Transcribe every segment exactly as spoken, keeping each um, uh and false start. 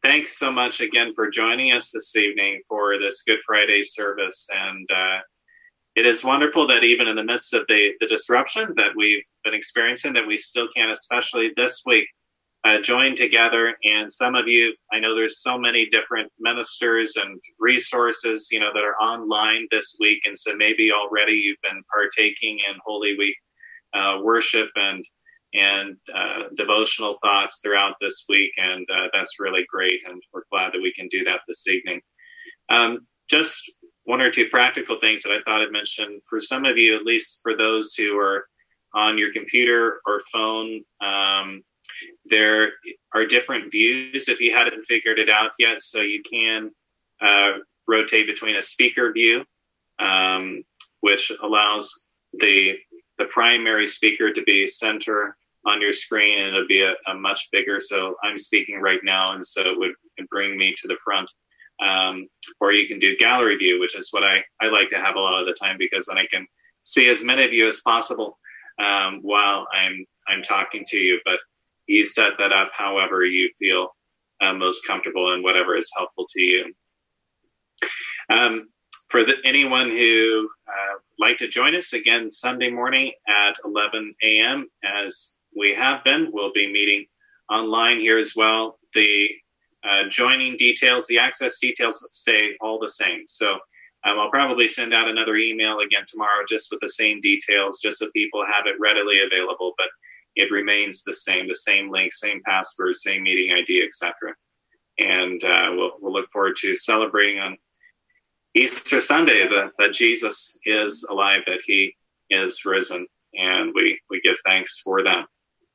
thanks so much again for joining us this evening for this Good Friday service. And uh, it is wonderful that even in the midst of the, the disruption that we've been experiencing, that we still can, especially this week, uh, join together. And some of you, I know there's so many different ministers and resources, you know, that are online this week. And so maybe already you've been partaking in Holy Week uh, worship and and uh, devotional thoughts throughout this week. And uh, that's really great. And we're glad that we can do that this evening. Um, just one or two practical things that I thought I'd mention for some of you, at least for those who are on your computer or phone. Um, there are different views if you hadn't figured it out yet. So you can uh, rotate between a speaker view, um, which allows the the primary speaker to be center on your screen, and it'll be a, a much bigger. So I'm speaking right now, and so it would bring me to the front. Um, or you can do gallery view, which is what I, I like to have a lot of the time, because then I can see as many of you as possible um, while I'm I'm talking to you. But you set that up however you feel uh, most comfortable and whatever is helpful to you. Um, for the, anyone who uh, would like to join us again Sunday morning at eleven a.m., as we have been, we'll be meeting online here as well. The uh, joining details, the access details stay all the same. So um, I'll probably send out another email again tomorrow just with the same details, just so people have it readily available. But it remains the same, the same link, same password, same meeting I D, et cetera. And uh, we'll, we'll look forward to celebrating on Easter Sunday that, that Jesus is alive, that he is risen. And we, we give thanks for that.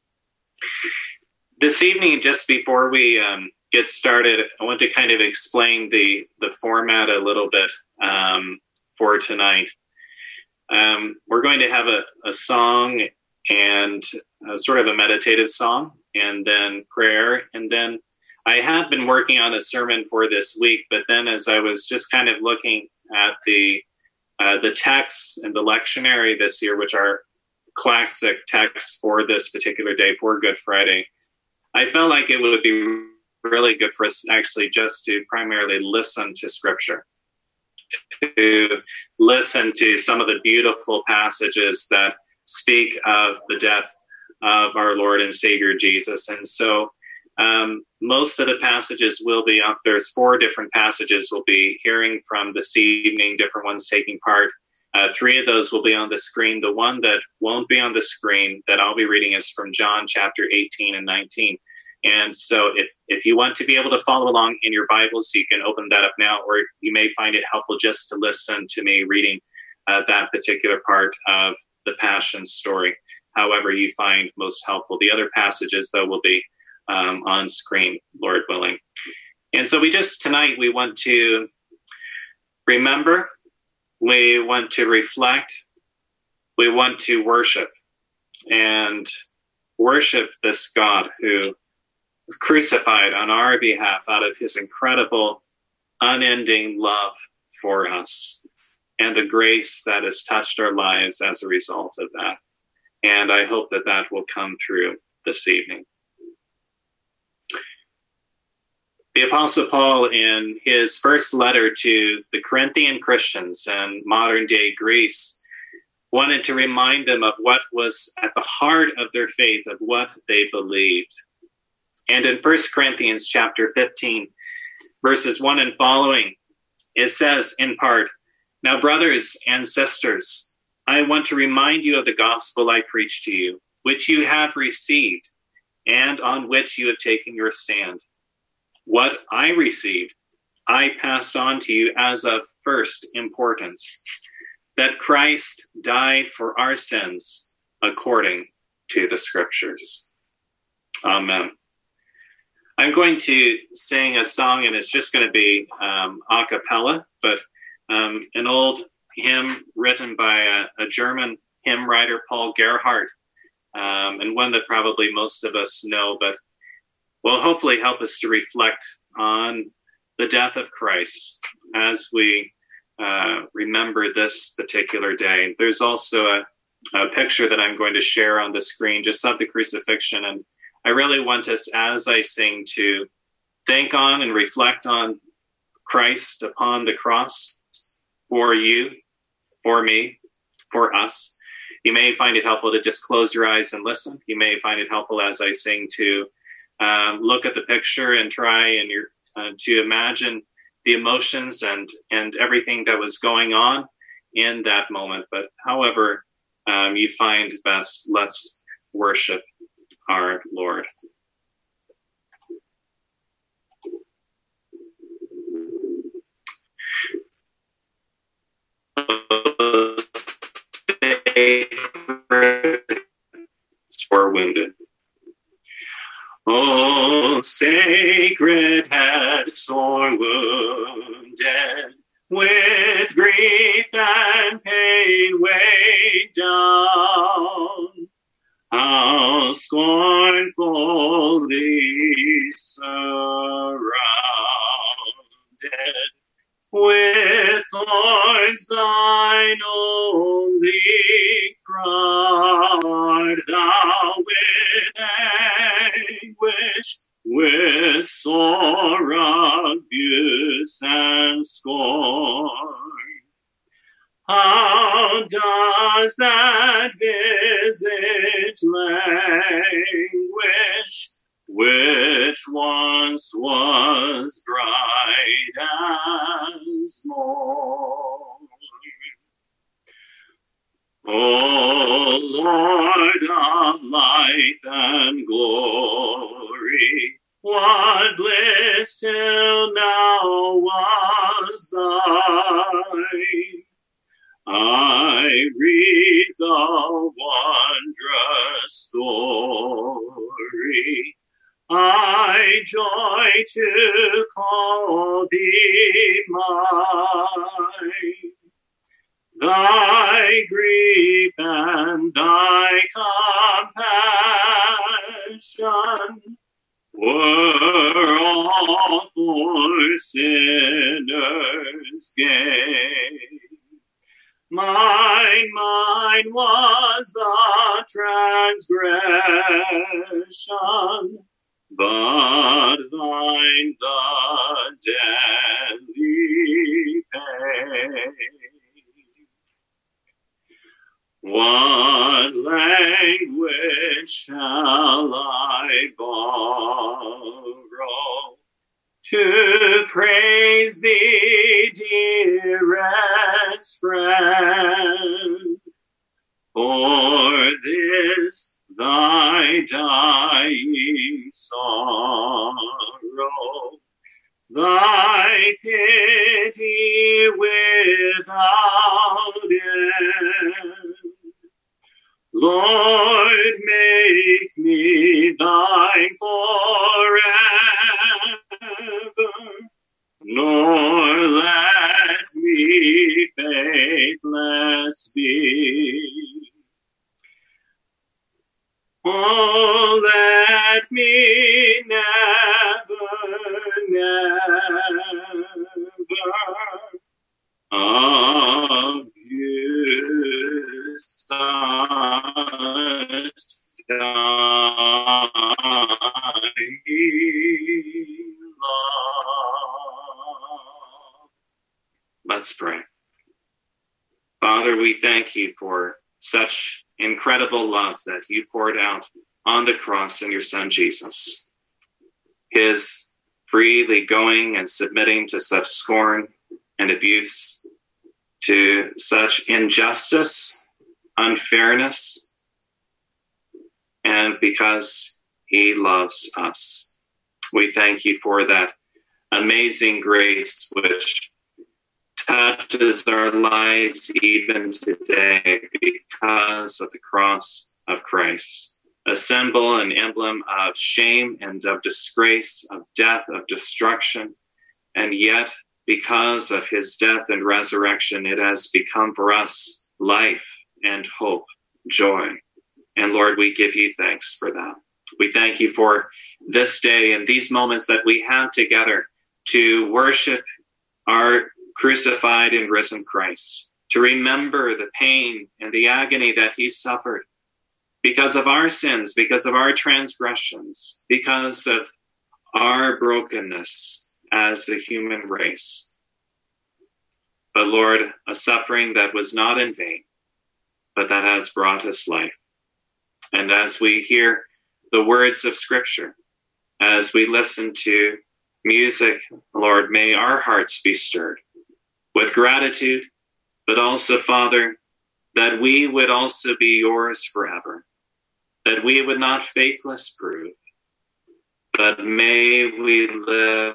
This evening, just before we um, get started, I want to kind of explain the, the format a little bit um, for tonight. Um, we're going to have a, a song and a sort of a meditative song, and then prayer. And then I have been working on a sermon for this week, but then as I was just kind of looking at the uh, the texts and the lectionary this year, which are classic texts for this particular day, for Good Friday, I felt like it would be really good for us actually just to primarily listen to Scripture, to listen to some of the beautiful passages that speak of the death of our Lord and Savior Jesus. And so um, most of the passages will be up. There's four different passages we'll be hearing from this evening, different ones taking part. Uh, three of those will be on the screen. The one that won't be on the screen that I'll be reading is from John chapter eighteen and nineteen. And so if, if you want to be able to follow along in your Bibles, you can open that up now, or you may find it helpful just to listen to me reading uh, that particular part of the Passion story, however you find most helpful. The other passages, though, will be um, on screen, Lord willing. And so we just, tonight, we want to remember, we want to reflect, we want to worship, and worship this God who crucified on our behalf out of his incredible, unending love for us, and the grace that has touched our lives as a result of that. And I hope that that will come through this evening. The Apostle Paul, in his first letter to the Corinthian Christians in modern-day Greece, wanted to remind them of what was at the heart of their faith, of what they believed. And in First Corinthians chapter fifteen, verses one and following, it says in part, "Now, brothers and sisters, I want to remind you of the gospel I preached to you, which you have received, and on which you have taken your stand. What I received, I passed on to you as of first importance, that Christ died for our sins according to the Scriptures." Amen. I'm going to sing a song, and it's just going to be um, a cappella, but um, an old hymn written by a, a German hymn writer, Paul Gerhardt, um, and one that probably most of us know, but will hopefully help us to reflect on the death of Christ as we uh, remember this particular day. There's also a, a picture that I'm going to share on the screen just of the crucifixion, and I really want us, as I sing, to think on and reflect on Christ upon the cross for you, for me, for us. You may find it helpful to just close your eyes and listen. You may find it helpful as I sing to um, look at the picture and try and your, uh, to imagine the emotions and, and everything that was going on in that moment. But however um, you find best, let's worship our Lord. Sore wounded. Oh, sacred head, sore wounded, with grief and pain weighed down, how scornfully surrounded, with thorns thine only crown, thou with anguish, with sore abuse and scorn. How does that visage languish, which once was bright as morn? O Lord of life and glory, what bliss till now was thine? I read the wondrous story, I joy to call thee mine. Thy grief and thy compassion were all for sinners' gain. Mine, mine was the transgression, but thine the deadly pain. What language shall I borrow to praise thee, dearest friend, for this thy dying sorrow, thy pity without end. Lord, make me thine forever, nor let me faithless be. Oh, let me never, never abuse such dying love. Let's pray. Father, we thank you for such incredible love that you poured out on the cross in your Son, Jesus. His freely going and submitting to such scorn and abuse, to such injustice, unfairness, and because he loves us. We thank you for that amazing grace which touches our lives even today because of the cross of Christ, a symbol and emblem of shame and of disgrace, of death, of destruction. And yet, because of his death and resurrection, it has become for us life and hope, joy. And Lord, we give you thanks for that. We thank you for this day and these moments that we have together to worship our crucified and risen Christ, to remember the pain and the agony that he suffered because of our sins, because of our transgressions, because of our brokenness as a human race. But Lord, a suffering that was not in vain, but that has brought us life. And as we hear the words of Scripture, as we listen to music, Lord, may our hearts be stirred with gratitude, but also, Father, that we would also be yours forever, that we would not faithless prove, but may we live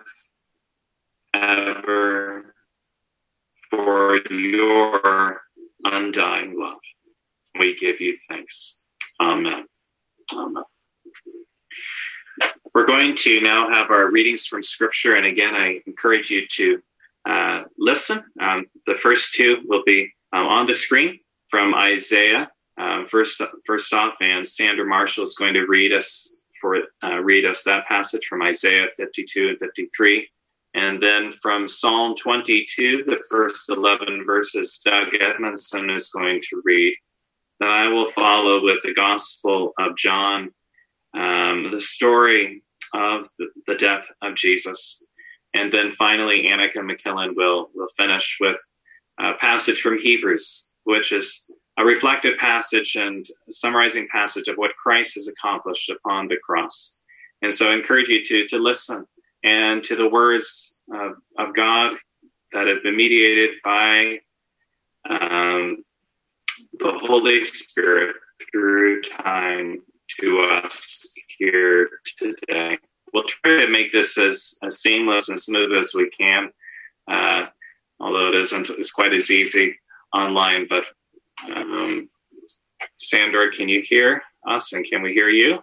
ever for your undying love. We give you thanks. Amen. Amen. We're going to now have our readings from Scripture, and again, I encourage you to uh, listen. Um, the first two will be um, on the screen from Isaiah. Uh, first, first off, and Sandra Marshall is going to read us for uh, read us that passage from Isaiah fifty-two and fifty-three, and then from Psalm twenty-two, the first eleven verses, Doug Edmondson is going to read. Then I will follow with the Gospel of John, um, the story of the, the death of Jesus. And then finally, Annika McKillen will, will finish with a passage from Hebrews, which is a reflective passage and summarizing passage of what Christ has accomplished upon the cross. And so I encourage you to, to listen and to the words of, of God that have been mediated by um, the Holy Spirit through time to us here today. We'll try to make this as, as seamless and smooth as we can, uh, although it isn't it's quite as easy online. But um, Sandra, can you hear us, and can we hear you?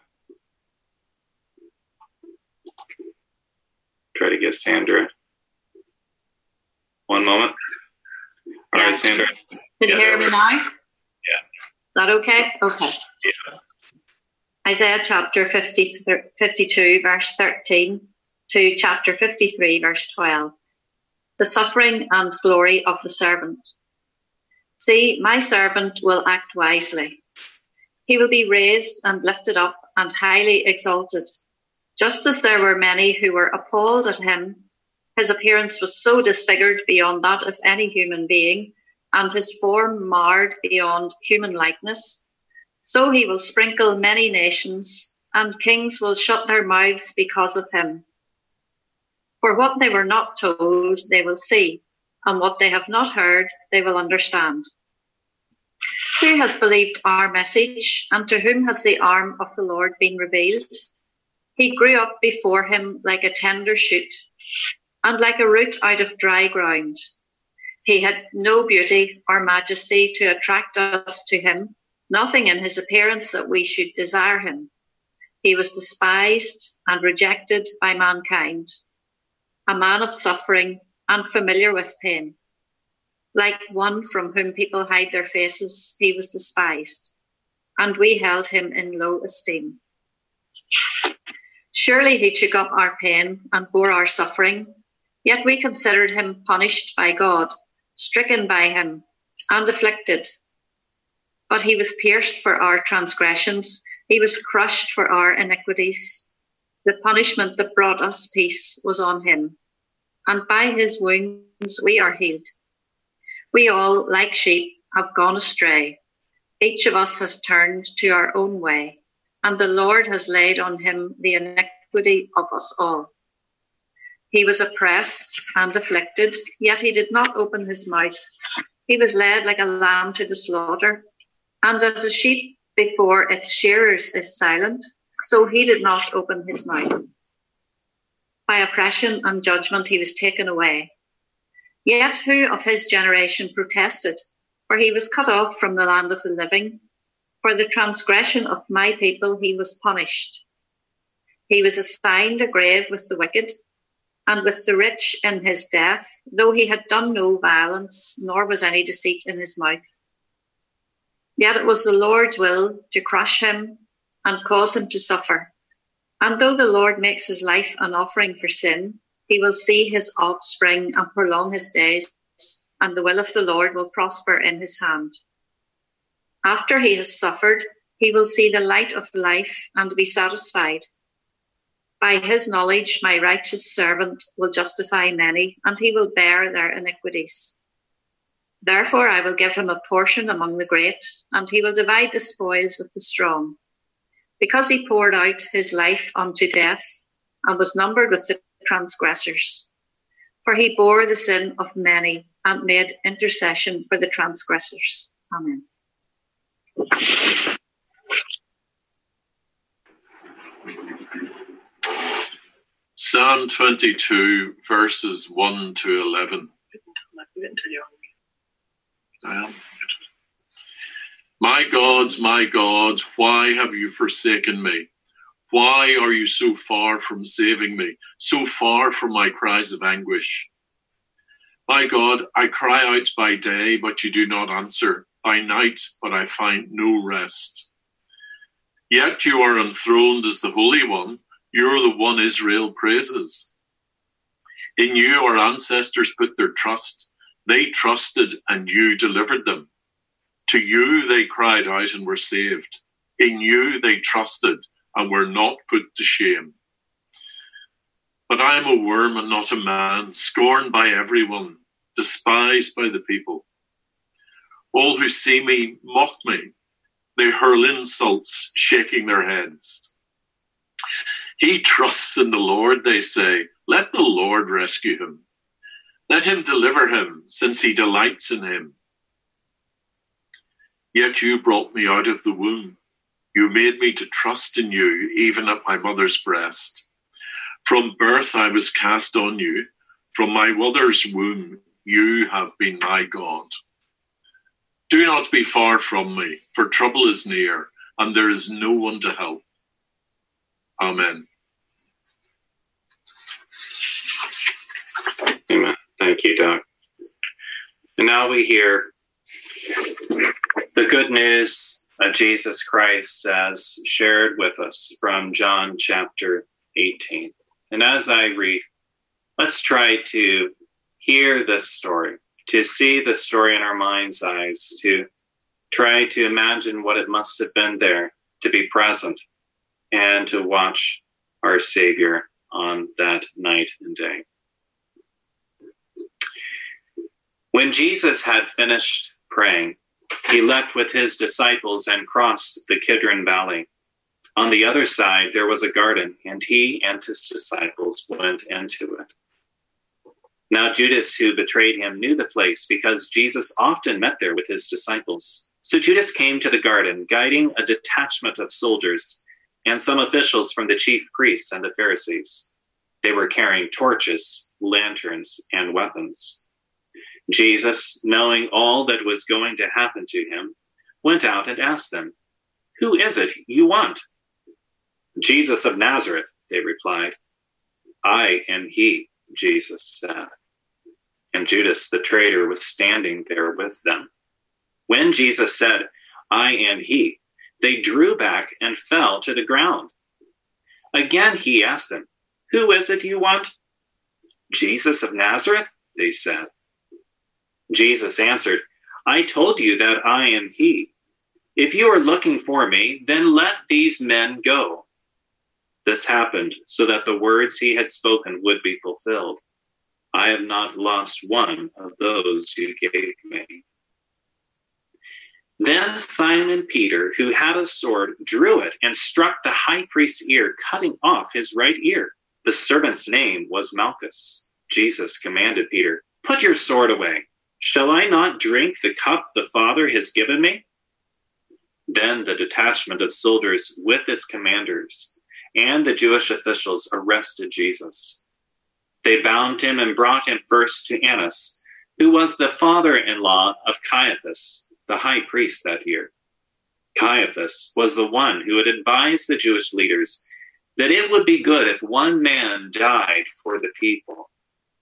Try to get Sandra. One moment. All yeah. right, Sandra. Can you yeah, hear me now? Yeah. Is that okay? Okay. Yeah. Isaiah chapter fifty, fifty-two, verse thirteen to chapter fifty-three, verse twelve. The suffering and glory of the servant. See, my servant will act wisely. He will be raised and lifted up and highly exalted. Just as there were many who were appalled at him, his appearance was so disfigured beyond that of any human being, and his form marred beyond human likeness. So he will sprinkle many nations, and kings will shut their mouths because of him. For what they were not told, they will see, and what they have not heard, they will understand. Who has believed our message, and to whom has the arm of the Lord been revealed? He grew up before him like a tender shoot, and like a root out of dry ground. He had no beauty or majesty to attract us to him, nothing in his appearance that we should desire him. He was despised and rejected by mankind, a man of suffering and familiar with pain. Like one from whom people hide their faces, he was despised, and we held him in low esteem. Surely he took up our pain and bore our suffering, yet we considered him punished by God, stricken by him, and afflicted. But he was pierced for our transgressions, he was crushed for our iniquities. The punishment that brought us peace was on him, and by his wounds we are healed. We all, like sheep, have gone astray. Each of us has turned to our own way, and the Lord has laid on him the iniquity of us all. He was oppressed and afflicted, yet he did not open his mouth. He was led like a lamb to the slaughter, and as a sheep before its shearers is silent, so he did not open his mouth. By oppression and judgment he was taken away. Yet who of his generation protested? For he was cut off from the land of the living. For the transgression of my people he was punished. He was assigned a grave with the wicked, and with the rich in his death, though he had done no violence, nor was any deceit in his mouth. Yet it was the Lord's will to crush him and cause him to suffer. And though the Lord makes his life an offering for sin, he will see his offspring and prolong his days, and the will of the Lord will prosper in his hand. After he has suffered, he will see the light of life and be satisfied. By his knowledge, my righteous servant will justify many, and he will bear their iniquities. Therefore, I will give him a portion among the great, and he will divide the spoils with the strong. Because he poured out his life unto death, and was numbered with the transgressors. For he bore the sin of many, and made intercession for the transgressors. Amen. Psalm twenty-two, verses one to eleven. My God, my God, why have you forsaken me? Why are you so far from saving me, so far from my cries of anguish? My God, I cry out by day, but you do not answer, by night, but I find no rest. Yet you are enthroned as the Holy One. You're the one Israel praises. In you our ancestors put their trust. They trusted and you delivered them. To you they cried out and were saved. In you they trusted and were not put to shame. But I am a worm and not a man, scorned by everyone, despised by the people. All who see me mock me. They hurl insults, shaking their heads. He trusts in the Lord, they say. Let the Lord rescue him. Let him deliver him, since he delights in him. Yet you brought me out of the womb. You made me to trust in you, even at my mother's breast. From birth I was cast on you. From my mother's womb, you have been my God. Do not be far from me, for trouble is near, and there is no one to help. Amen. Amen. Thank you, Doug. And now we hear the good news of Jesus Christ as shared with us from John chapter eighteen. And as I read, let's try to hear this story, to see the story in our mind's eyes, to try to imagine what it must have been there to be present and to watch our Savior on that night and day. When Jesus had finished praying, he left with his disciples and crossed the Kidron Valley. On the other side, there was a garden, and he and his disciples went into it. Now Judas, who betrayed him, knew the place because Jesus often met there with his disciples. So Judas came to the garden, guiding a detachment of soldiers and some officials from the chief priests and the Pharisees. They were carrying torches, lanterns, and weapons. Jesus, knowing all that was going to happen to him, went out and asked them, "Who is it you want?" "Jesus of Nazareth," they replied. "I am he," Jesus said. And Judas, the traitor, was standing there with them. When Jesus said, "I am he," they drew back and fell to the ground. Again he asked them, "Who is it you want?" "Jesus of Nazareth," they said. Jesus answered, "I told you that I am he. If you are looking for me, then let these men go." This happened so that the words he had spoken would be fulfilled. "I have not lost one of those you gave me." Then Simon Peter, who had a sword, drew it and struck the high priest's ear, cutting off his right ear. The servant's name was Malchus. Jesus commanded Peter, "Put your sword away. Shall I not drink the cup the Father has given me?" Then the detachment of soldiers with his commanders and the Jewish officials arrested Jesus. They bound him and brought him first to Annas, who was the father-in-law of Caiaphas, the high priest that year. Caiaphas was the one who had advised the Jewish leaders that it would be good if one man died for the people.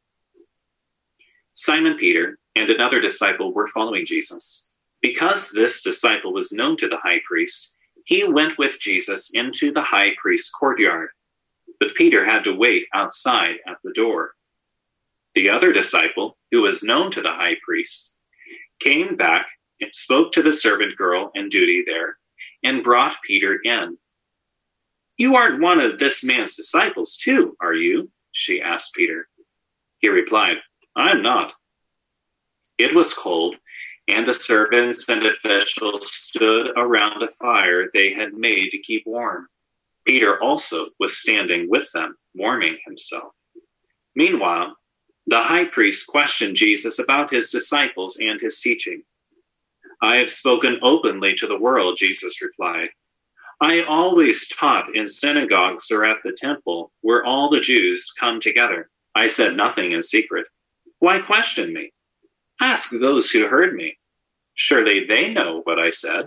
Simon Peter and another disciple were following Jesus. Because this disciple was known to the high priest, he went with Jesus into the high priest's courtyard. But Peter had to wait outside at the door. The other disciple, who was known to the high priest, came back and spoke to the servant girl in duty there and brought Peter in. You aren't one of this man's disciples too, are you? She asked Peter. He replied, I'm not. It was cold, and the servants and officials stood around a fire they had made to keep warm. Peter also was standing with them, warming himself. Meanwhile, the high priest questioned Jesus about his disciples and his teaching. I have spoken openly to the world, Jesus replied. I always taught in synagogues or at the temple where all the Jews come together. I said nothing in secret. Why question me? Ask those who heard me. Surely they know what I said.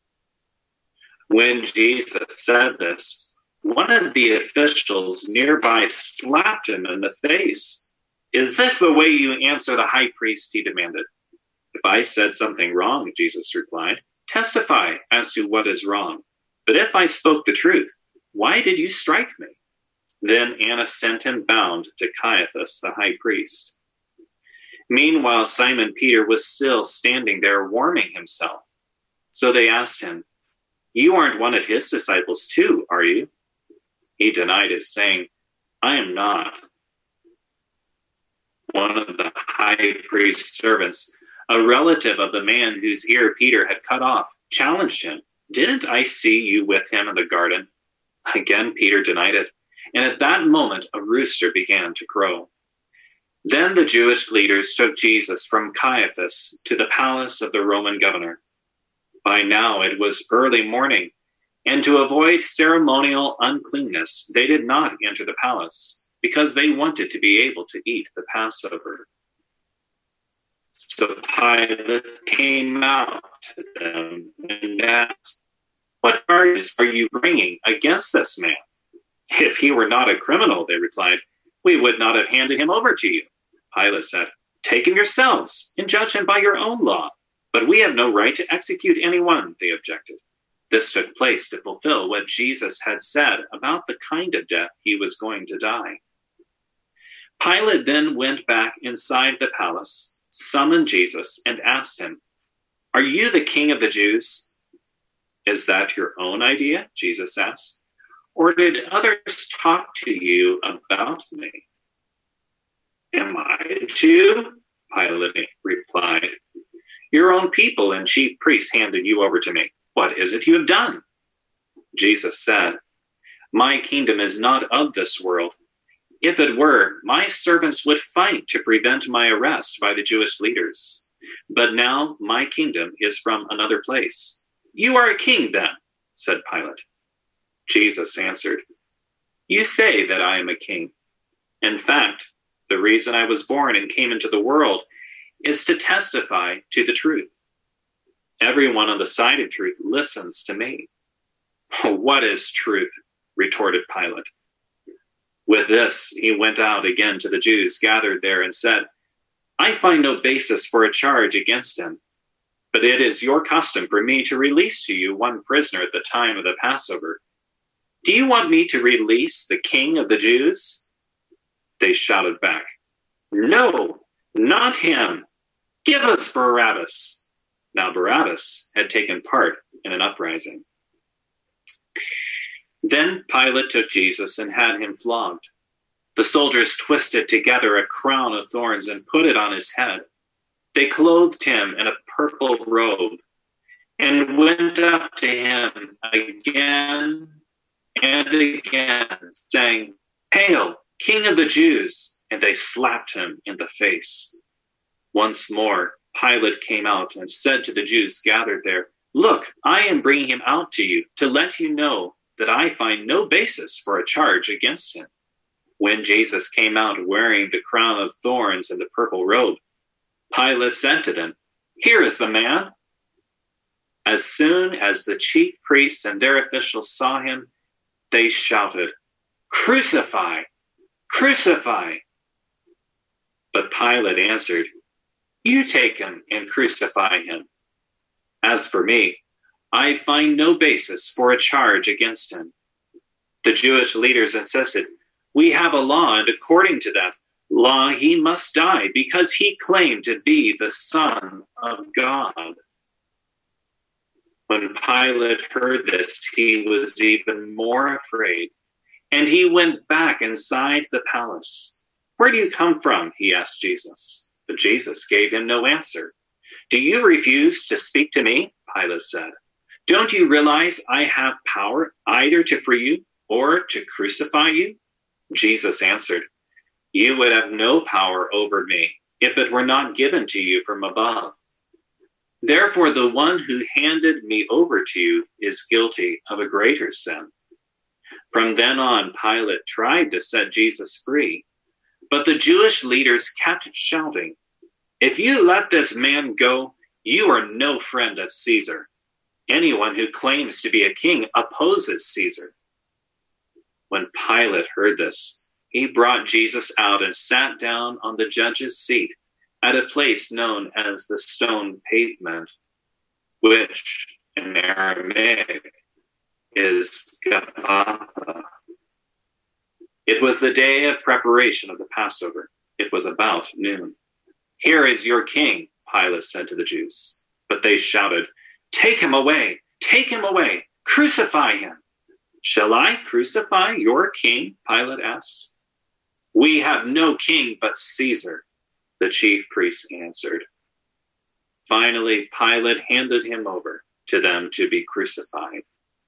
When Jesus said this, one of the officials nearby slapped him in the face. Is this the way you answer the high priest? He demanded. If I said something wrong, Jesus replied, testify as to what is wrong. But if I spoke the truth, why did you strike me? Then Annas sent him bound to Caiaphas, the high priest. Meanwhile, Simon Peter was still standing there warming himself. So they asked him, You aren't one of his disciples too, are you? He denied it, saying, I am not. One of the high priest's servants, a relative of the man whose ear Peter had cut off, challenged him. Didn't I see you with him in the garden? Again, Peter denied it. And at that moment, a rooster began to crow. Then the Jewish leaders took Jesus from Caiaphas to the palace of the Roman governor. By now it was early morning, and to avoid ceremonial uncleanness, they did not enter the palace, because they wanted to be able to eat the Passover. So Pilate came out to them and asked, What charges are you bringing against this man? If he were not a criminal, they replied, we would not have handed him over to you. Pilate said, Take him yourselves and judge him by your own law. But we have no right to execute anyone, they objected. This took place to fulfill what Jesus had said about the kind of death he was going to die. Pilate then went back inside the palace, summoned Jesus, and asked him, Are you the king of the Jews? Is that your own idea? Jesus asked. Or did others talk to you about me? Am I a Jew? Pilate replied. Your own people and chief priests handed you over to me. What is it you have done? Jesus said, My kingdom is not of this world. If it were, my servants would fight to prevent my arrest by the Jewish leaders. But now my kingdom is from another place. You are a king then, said Pilate. Jesus answered, You say that I am a king. In fact, the reason I was born and came into the world is to testify to the truth. Everyone on the side of truth listens to me. What is truth? Retorted Pilate. With this, he went out again to the Jews gathered there and said, I find no basis for a charge against him, but it is your custom for me to release to you one prisoner at the time of the Passover. Do you want me to release the king of the Jews? They shouted back, No, not him. Give us Barabbas. Now Barabbas had taken part in an uprising. Then Pilate took Jesus and had him flogged. The soldiers twisted together a crown of thorns and put it on his head. They clothed him in a purple robe and went up to him again and again, saying, Hail, King of the Jews! And they slapped him in the face. Once more, Pilate came out and said to the Jews gathered there, Look, I am bringing him out to you to let you know that I find no basis for a charge against him. When Jesus came out wearing the crown of thorns and the purple robe, Pilate said to them, Here is the man. As soon as the chief priests and their officials saw him, they shouted, Crucify! Crucify! But Pilate answered, You take him and crucify him. As for me, I find no basis for a charge against him. The Jewish leaders insisted, We have a law, and according to that law, he must die because he claimed to be the Son of God. When Pilate heard this, he was even more afraid, and he went back inside the palace. "Where do you come from?" he asked Jesus. But Jesus gave him no answer. "Do you refuse to speak to me?" Pilate said. "Don't you realize I have power either to free you or to crucify you?" Jesus answered, "You would have no power over me if it were not given to you from above. Therefore, the one who handed me over to you is guilty of a greater sin." From then on, Pilate tried to set Jesus free, but the Jewish leaders kept shouting, "If you let this man go, you are no friend of Caesar. Anyone who claims to be a king opposes Caesar." When Pilate heard this, he brought Jesus out and sat down on the judge's seat at a place known as the Stone Pavement, which in Aramaic is Gabbatha. It was the day of preparation of the Passover. It was about noon. "Here is your king," Pilate said to the Jews. But they shouted, "Take him away! Take him away! Crucify him!" "Shall I crucify your king?" Pilate asked. "We have no king but Caesar," the chief priests answered. Finally, Pilate handed him over to them to be crucified.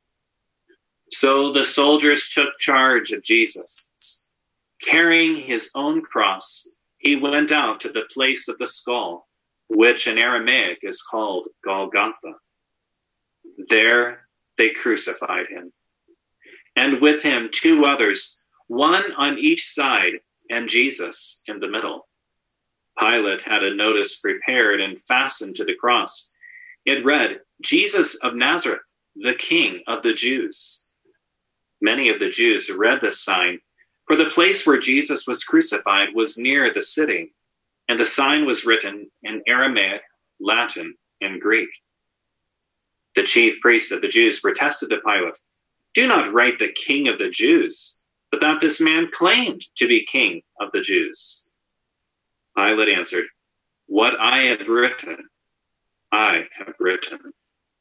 So the soldiers took charge of Jesus. Carrying his own cross, he went out to the place of the skull, which in Aramaic is called Golgotha. There they crucified him, and with him two others, one on each side and Jesus in the middle. Pilate had a notice prepared and fastened to the cross. It read, "Jesus of Nazareth, the King of the Jews." Many of the Jews read this sign, for the place where Jesus was crucified was near the city, and the sign was written in Aramaic, Latin, and Greek. The chief priests of the Jews protested to Pilate, "Do not write the King of the Jews, but that this man claimed to be King of the Jews." Pilate answered, "What I have written, I have written."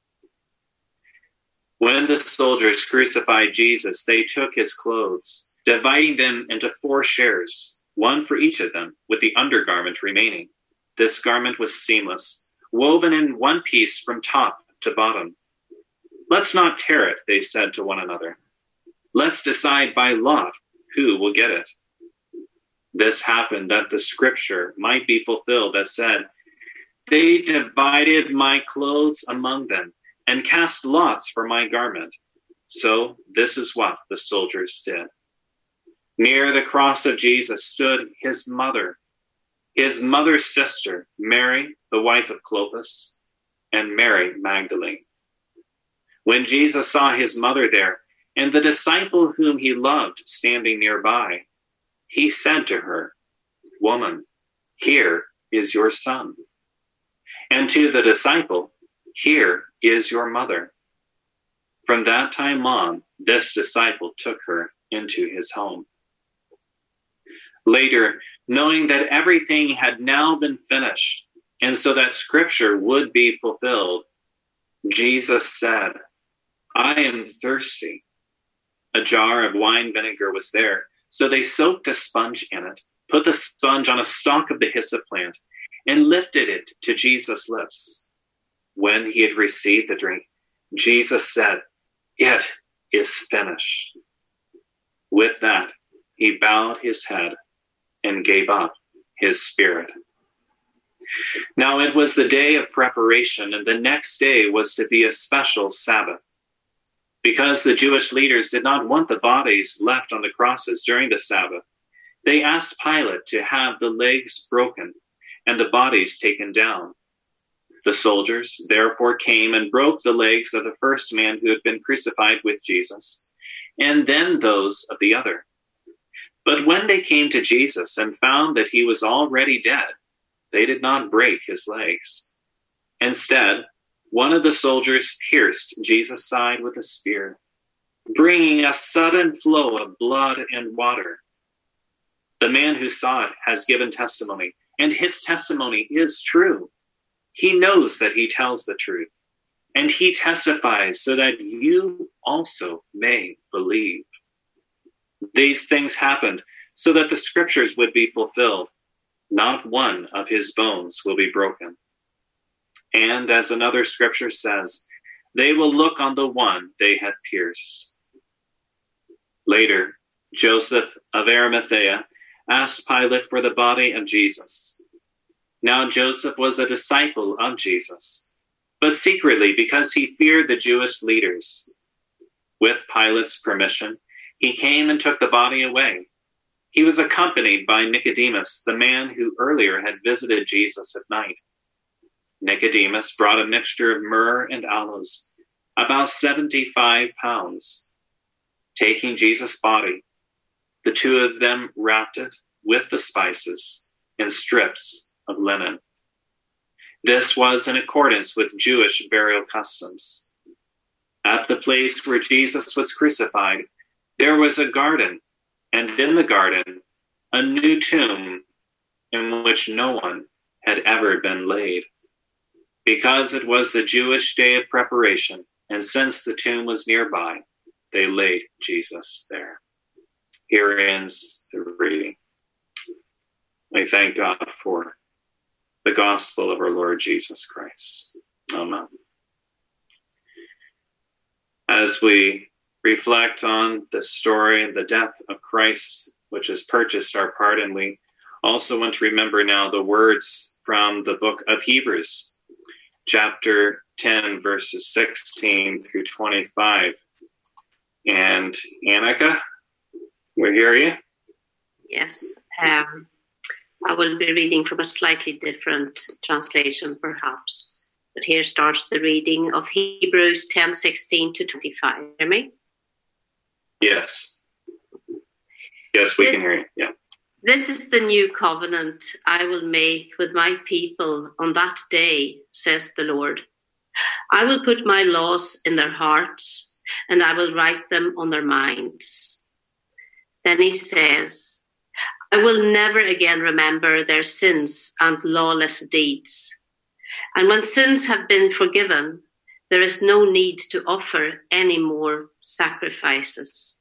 When the soldiers crucified Jesus, they took his clothes, dividing them into four shares, one for each of them, with the undergarment remaining. This garment was seamless, woven in one piece from top to bottom. "Let's not tear it," they said to one another. "Let's decide by lot who will get it." This happened that the scripture might be fulfilled that said, "They divided my clothes among them and cast lots for my garment." So this is what the soldiers did. Near the cross of Jesus stood his mother, his mother's sister, Mary, the wife of Clopas, and Mary Magdalene. When Jesus saw his mother there and the disciple whom he loved standing nearby, he said to her, "Woman, here is your son." And to the disciple, "Here is your mother." From that time on, this disciple took her into his home. Later, knowing that everything had now been finished, and so that scripture would be fulfilled, Jesus said, "I am thirsty." A jar of wine vinegar was there, so they soaked a sponge in it, put the sponge on a stalk of the hyssop plant, and lifted it to Jesus' lips. When he had received the drink, Jesus said, "It is finished." With that, he bowed his head and gave up his spirit. Now it was the day of preparation, and the next day was to be a special Sabbath. Because the Jewish leaders did not want the bodies left on the crosses during the Sabbath, they asked Pilate to have the legs broken and the bodies taken down. The soldiers therefore came and broke the legs of the first man who had been crucified with Jesus, and then those of the other. But when they came to Jesus and found that he was already dead, they did not break his legs. Instead, one of the soldiers pierced Jesus' side with a spear, bringing a sudden flow of blood and water. The man who saw it has given testimony, and his testimony is true. He knows that he tells the truth, and he testifies so that you also may believe. These things happened so that the scriptures would be fulfilled. Not one of his bones will be broken. And as another scripture says, they will look on the one they have pierced. Later, Joseph of Arimathea asked Pilate for the body of Jesus. Now Joseph was a disciple of Jesus, but secretly because he feared the Jewish leaders. With Pilate's permission, he came and took the body away. He was accompanied by Nicodemus, the man who earlier had visited Jesus at night. Nicodemus brought a mixture of myrrh and aloes, about seventy-five pounds. Taking Jesus' body, the two of them wrapped it with the spices in strips of linen. This was in accordance with Jewish burial customs. At the place where Jesus was crucified, there was a garden, and in the garden, a new tomb in which no one had ever been laid. Because it was the Jewish day of preparation, and since the tomb was nearby, they laid Jesus there. Here ends the reading. We thank God for the gospel of our Lord Jesus Christ. Amen. As we reflect on the story and the death of Christ, which has purchased our pardon, we also want to remember now the words from the book of Hebrews, chapter ten, verses sixteen through twenty-five. And Annika, we hear you. Yes, um, I will be reading from a slightly different translation, perhaps. But here starts the reading of Hebrews ten, sixteen to twenty-five. Hear me? Yes. Yes, we this, can hear you. Yeah. This is the new covenant I will make with my people on that day, says the Lord. I will put my laws in their hearts, and I will write them on their minds. Then he says, I will never again remember their sins and lawless deeds. And when sins have been forgiven, there is no need to offer any more sacrifices.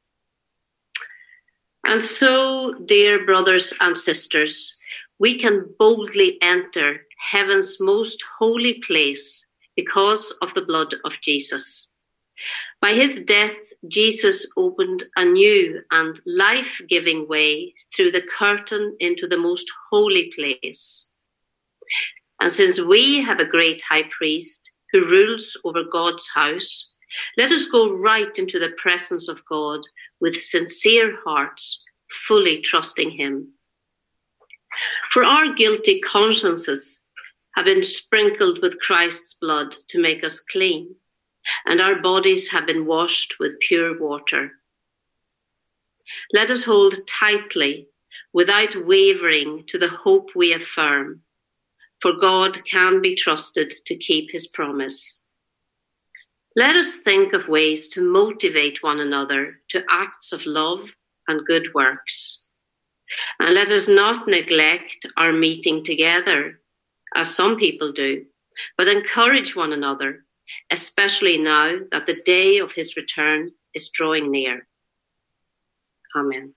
And so, dear brothers and sisters, we can boldly enter heaven's most holy place because of the blood of Jesus. By his death, Jesus opened a new and life-giving way through the curtain into the most holy place. And since we have a great high priest who rules over God's house, let us go right into the presence of God with sincere hearts, fully trusting him. For our guilty consciences have been sprinkled with Christ's blood to make us clean, and our bodies have been washed with pure water. Let us hold tightly, without wavering, to the hope we affirm, for God can be trusted to keep his promise. Let us think of ways to motivate one another to acts of love and good works. And let us not neglect our meeting together, as some people do, but encourage one another, especially now that the day of his return is drawing near. Amen.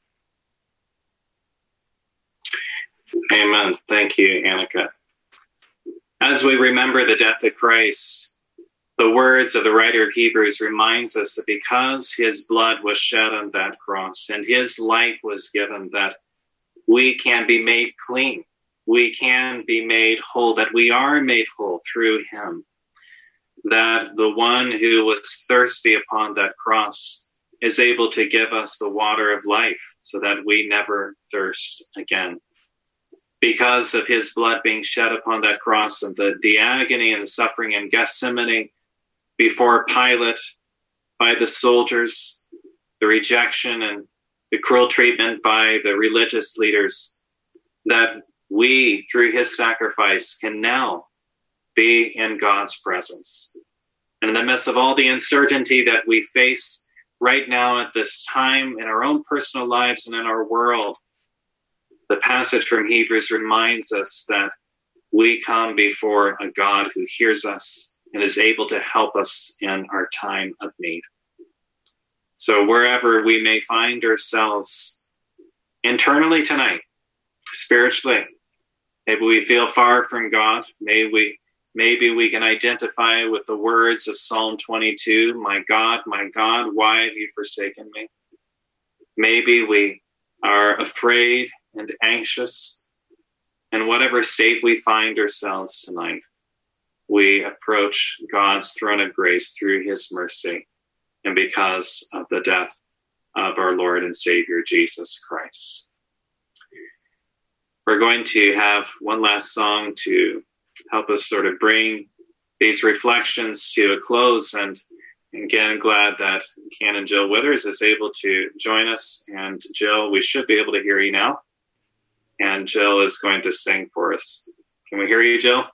Amen. Thank you, Annika. As we remember the death of Christ, the words of the writer of Hebrews reminds us that because his blood was shed on that cross and his life was given, that we can be made clean, we can be made whole, that we are made whole through him, that the one who was thirsty upon that cross is able to give us the water of life so that we never thirst again. Because of his blood being shed upon that cross and the, the agony and the suffering in Gethsemane before Pilate, by the soldiers, the rejection and the cruel treatment by the religious leaders, that we, through his sacrifice, can now be in God's presence. And in the midst of all the uncertainty that we face right now at this time in our own personal lives and in our world, the passage from Hebrews reminds us that we come before a God who hears us, and is able to help us in our time of need. So wherever we may find ourselves internally tonight, spiritually, maybe we feel far from God, maybe we, maybe we can identify with the words of Psalm twenty-two, my God, my God, why have you forsaken me? Maybe we are afraid and anxious. In whatever state we find ourselves tonight, we approach God's throne of grace through his mercy and because of the death of our Lord and Savior, Jesus Christ. We're going to have one last song to help us sort of bring these reflections to a close. And again, glad that Canon Jill Withers is able to join us. And Jill, we should be able to hear you now. And Jill is going to sing for us. Can we hear you, Jill?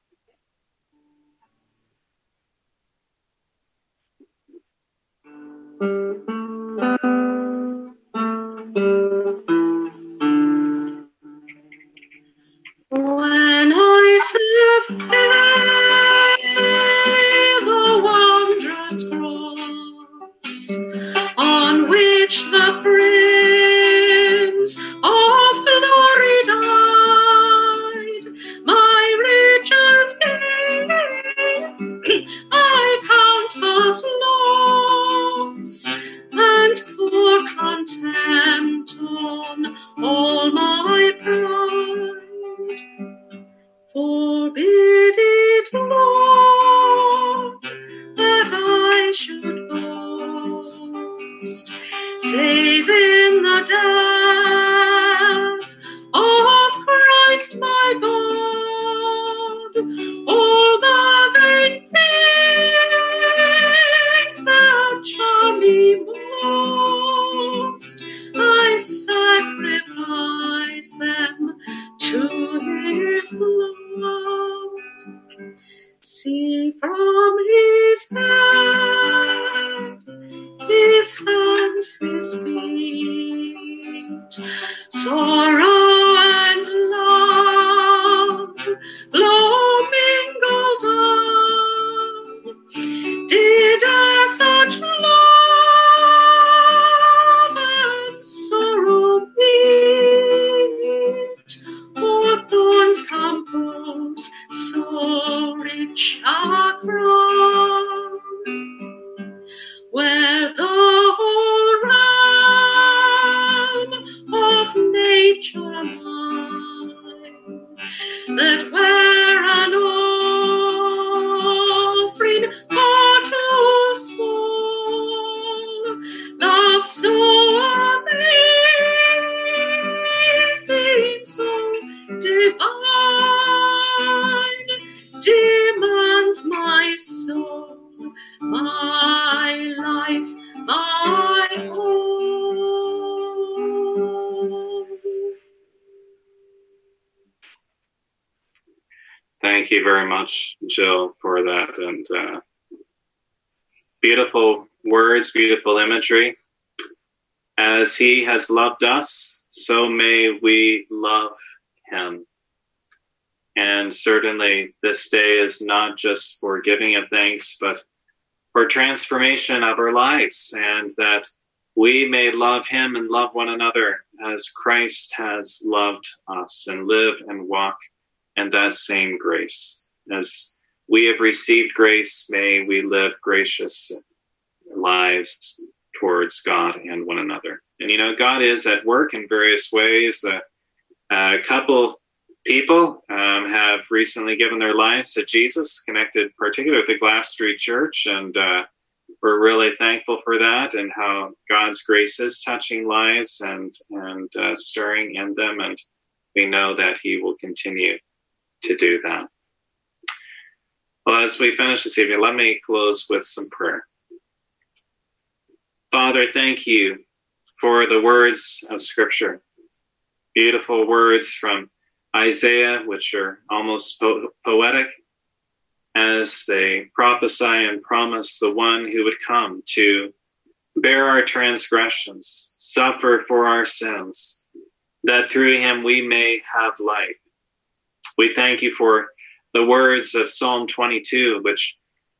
When I survey the wondrous cross on which the Prince of Glory died, my riches gain I count as loss, and pour contempt on all my pride. Forbid it, Lord, that I should boast, save in the death of Christ my God. All the vain things that charm me most, I sacrifice them to his blood. See from his head, his hands, his feet, sorrow and love glow mingled up. Did e'er such love and sorrow meet, or thorns compose so rich a crown, where the whole realm of nature mine, that where an offering far too small, love so amazing, so divine, demands my soul, my life, my own. Thank you very much, Jill, for that. And uh, beautiful words, beautiful imagery. As he has loved us, so may we love him. And certainly this day is not just for giving of thanks, but for transformation of our lives, and that we may love him and love one another as Christ has loved us, and live and walk in that same grace. As we have received grace, may we live gracious lives towards God and one another. And you know, God is at work in various ways. Uh, a couple people um, have recently given their lives to Jesus, connected particularly with the Glass Street Church, and uh, we're really thankful for that, and how God's grace is touching lives and and uh, stirring in them, and we know that he will continue to do that. Well, as we finish this evening, let me close with some prayer. Father, thank you for the words of Scripture, beautiful words from Isaiah, which are almost po- poetic, as they prophesy and promise the one who would come to bear our transgressions, suffer for our sins, that through him we may have life. We thank you for the words of Psalm twenty-two, which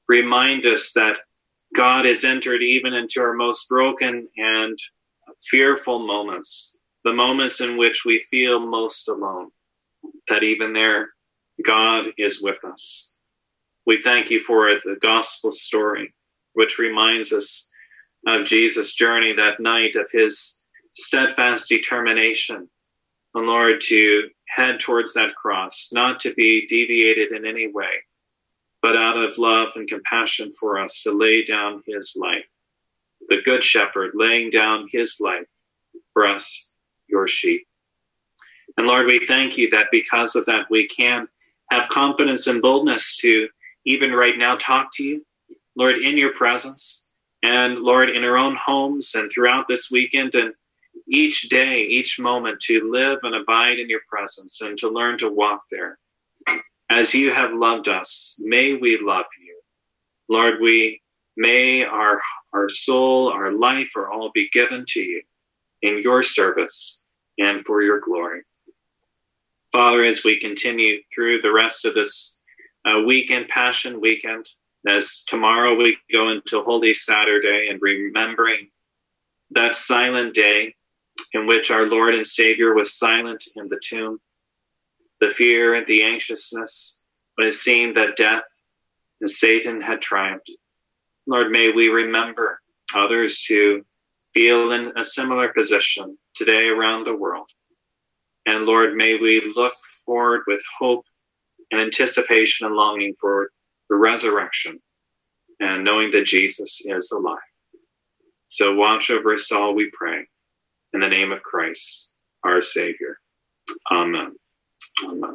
remind us that God has entered even into our most broken and fearful moments, the moments in which we feel most alone, that even there, God is with us. We thank you for the gospel story, which reminds us of Jesus' journey that night, of his steadfast determination, and Lord, to head towards that cross, not to be deviated in any way, but out of love and compassion for us, to lay down his life. The Good Shepherd laying down his life for us, your sheep. And Lord, we thank you that because of that, we can have confidence and boldness to even right now talk to you, Lord, in your presence, and Lord, in our own homes and throughout this weekend, and each day, each moment, to live and abide in your presence and to learn to walk there. As you have loved us, may we love you. Lord, we may our, our soul, our life are all be given to you in your service and for your glory. Father, as we continue through the rest of this uh, weekend, Passion Weekend, as tomorrow we go into Holy Saturday and remembering that silent day in which our Lord and Savior was silent in the tomb, the fear and the anxiousness when it seemed that death and Satan had triumphed. Lord, may we remember others who feel in a similar position today around the world. And Lord, may we look forward with hope and anticipation and longing for the resurrection and knowing that Jesus is alive. So watch over us all, we pray, in the name of Christ, our Savior. Amen. Amen.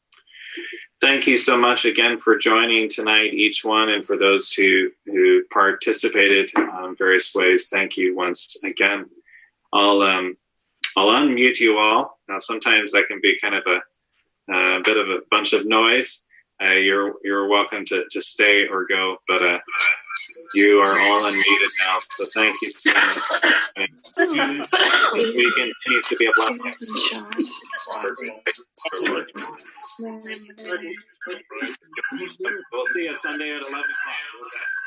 Thank you so much again for joining tonight, each one, and for those who, who participated in various ways. Thank you once again. I'll um, I'll unmute you all. Now, sometimes that can be kind of a, a bit of a bunch of noise. Uh, you're you're welcome to, to stay or go, but uh, you are all unmuted now. So thank you so much. This week continues to be a blessing. We'll see you Sunday at eleven o'clock.